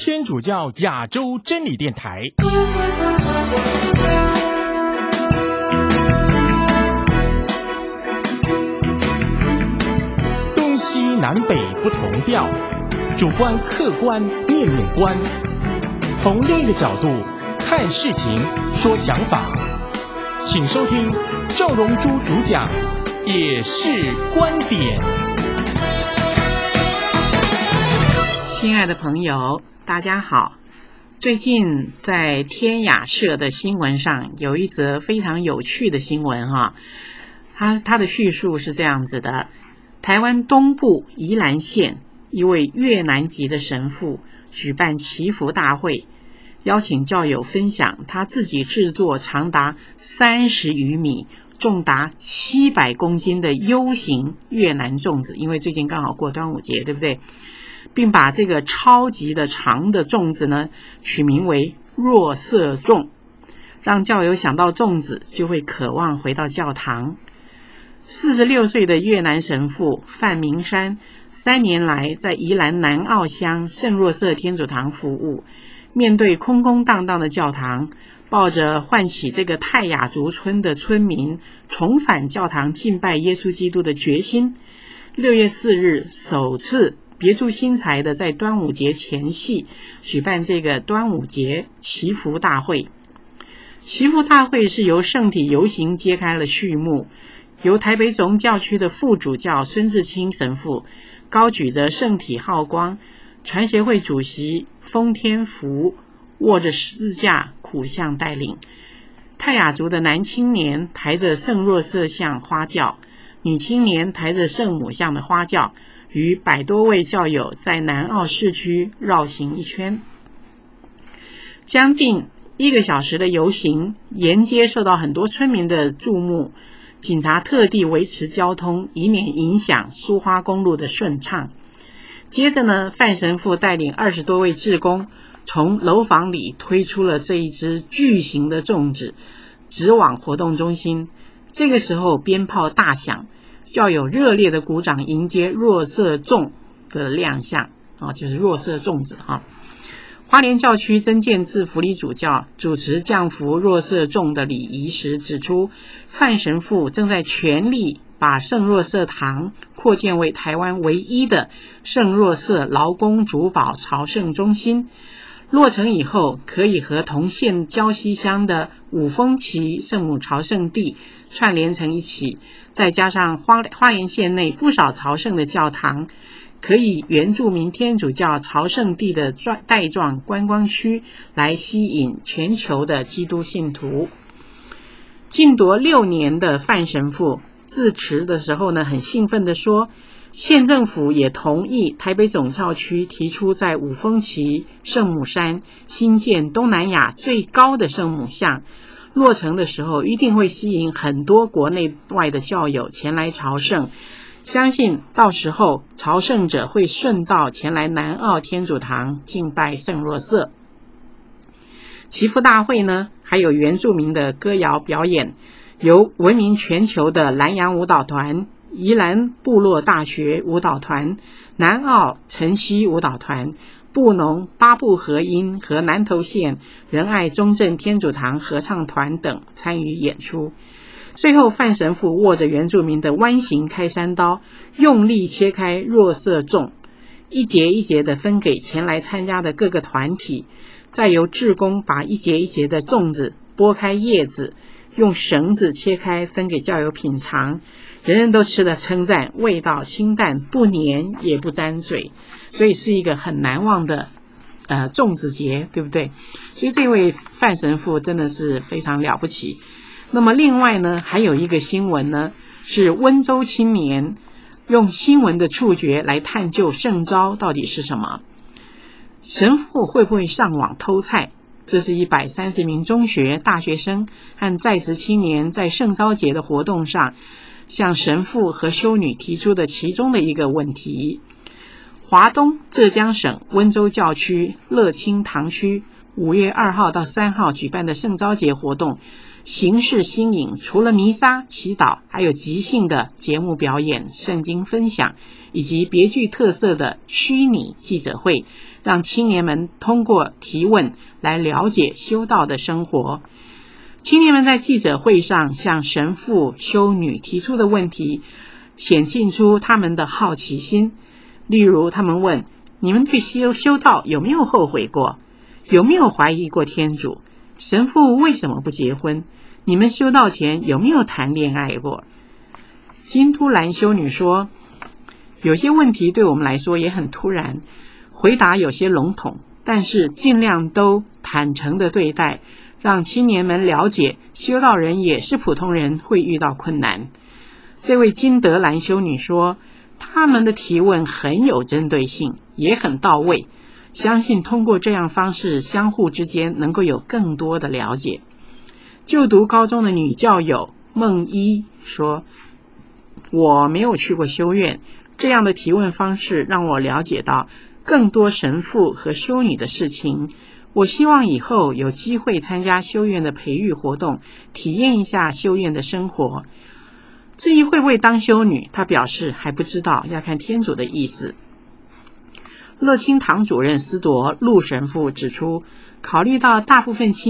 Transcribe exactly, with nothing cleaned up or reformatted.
天主教亚洲真理电台。东西南北不同调，主观客观面面观，从另一个角度看事情说想法。请收听赵荣珠主讲也是观点。 亲爱的朋友，大家好。最近在天雅社的新闻上有一则非常有趣的新闻哈，它它的叙述是这样子的：台湾东部宜兰县一位越南籍的神父举办祈福大会，邀请教友分享他自己制作长达三十余米、重达七百公斤的 U 型越南粽子，因为最近刚好过端午节，对不对？并把这个超级的长的粽子呢取名为若瑟粽，让教友想到粽子就会渴望回到教堂。四十六岁的越南神父范明山三年来在宜兰南澳乡圣若瑟天主堂服务，面对空空荡荡的教堂，抱着唤起这个泰雅族村的村民重返教堂敬拜耶稣基督的决心，六月四日首次别出心裁的在端午节前夕举办这个端午节祈福大会。祈福大会是由圣体游行揭开了序幕，由台北总教区的副主教孙志清神父高举着圣体浩光，传协会主席封天福握着十字架苦向带领，泰雅族的男青年抬着圣若瑟像花轿，女青年抬着圣母像的花轿，与百多位教友在南澳市区绕行一圈。将近一个小时的游行，沿街受到很多村民的注目，警察特地维持交通，以免影响苏花公路的顺畅。接着呢，范神父带领二十多位志工从楼房里推出了这一只巨型的粽子，直往活动中心。这个时候鞭炮大响，教友热烈的鼓掌迎接若瑟粽的亮相啊，就是若瑟粽子哈。花莲教区曾建次福理主教主持降福若瑟粽的礼仪时指出，范神父正在全力把圣若瑟堂扩建为台湾唯一的圣若瑟劳工主保朝圣中心。落成以后，可以和同县礁溪乡的五峰旗圣母朝圣地串联成一起，再加上花花莲县内不少朝圣的教堂，可以原住民天主教朝圣地的带状观光区，来吸引全球的基督信徒。禁铎六年的范神父致辞的时候呢，很兴奋地说，县政府也同意台北总教区提出在五峰旗圣母山新建东南亚最高的圣母像，落成的时候一定会吸引很多国内外的教友前来朝圣，相信到时候朝圣者会顺道前来南澳天主堂敬拜圣若瑟。祈福大会呢，还有原住民的歌谣表演，由闻名全球的南洋舞蹈团、宜兰部落大学舞蹈团、南澳晨曦舞蹈团、布农八部合音和南投县仁爱中正天主堂合唱团等参与演出。最后范神父握着原住民的弯形开山刀，用力切开若瑟粽，一节一节的分给前来参加的各个团体，再由志工把一节一节的粽子剥开叶子，用绳子切开分给教友品尝，人人都吃了称赞，味道清淡，不黏也不沾嘴，所以是一个很难忘的呃粽子节，对不对？所以这位范神父真的是非常了不起。那么另外呢，还有一个新闻呢，是温州青年用新闻的触觉来探究圣召到底是什么。神父会不会上网偷菜？这是一百三十名中学大学生和在职青年在圣召节的活动上向神父和修女提出的其中的一个问题。华东浙江省温州教区乐清堂区五月二号到三号举办的圣召节活动，形式新颖，除了弥撒、祈祷，还有即兴的节目表演、圣经分享，以及别具特色的虚拟记者会， 让青年们通过提问来了解修道的生活。青年们在记者会上向神父、修女提出的问题，显现出他们的好奇心。例如，他们问：你们对修修道有没有后悔过？有没有怀疑过天主？神父为什么不结婚？你们修道前有没有谈恋爱过？金都兰修女说，有些问题对我们来说也很突然，回答有些笼统，但是尽量都坦诚地对待，让青年们了解修道人也是普通人，会遇到困难。这位金德兰修女说，他们的提问很有针对性，也很到位，相信通过这样方式，相互之间能够有更多的了解。就读高中的女教友孟一说，我没有去过修院，这样的提问方式让我了解到更多神父和修女的事情。我希望以后有机会参加修院的培育活动，体验一下修院的生活。至于会不会当修女，她表示还不知道，要看天主的意思。乐清堂主任司铎陆神父指出，考虑到大部分青